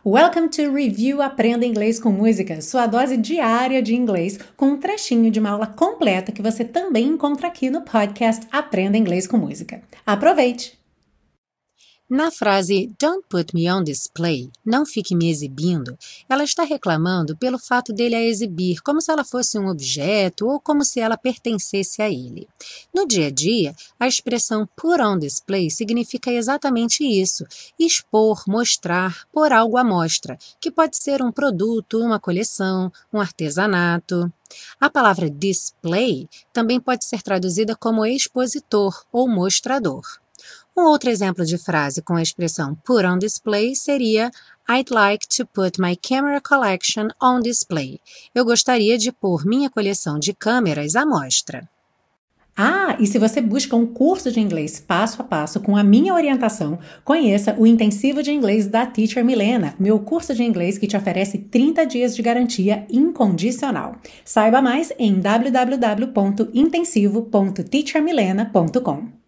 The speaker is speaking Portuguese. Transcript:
Welcome to Review Aprenda Inglês com Música, sua dose diária de inglês, com um trechinho de uma aula completa que você também encontra aqui no podcast Aprenda Inglês com Música. Aproveite! Na frase "Don't put me on display", não fique me exibindo, ela está reclamando pelo fato dele a exibir, como se ela fosse um objeto ou como se ela pertencesse a ele. No dia a dia, a expressão put on display significa exatamente isso: expor, mostrar, pôr algo à mostra, que pode ser um produto, uma coleção, um artesanato. A palavra display também pode ser traduzida como expositor ou mostrador. Um outro exemplo de frase com a expressão put on display seria I'd like to put my camera collection on display. Eu gostaria de pôr minha coleção de câmeras à mostra. E se você busca um curso de inglês passo a passo com a minha orientação, conheça o Intensivo de Inglês da Teacher Milena, meu curso de inglês que te oferece 30 dias de garantia incondicional. Saiba mais em www.intensivo.teachermilena.com.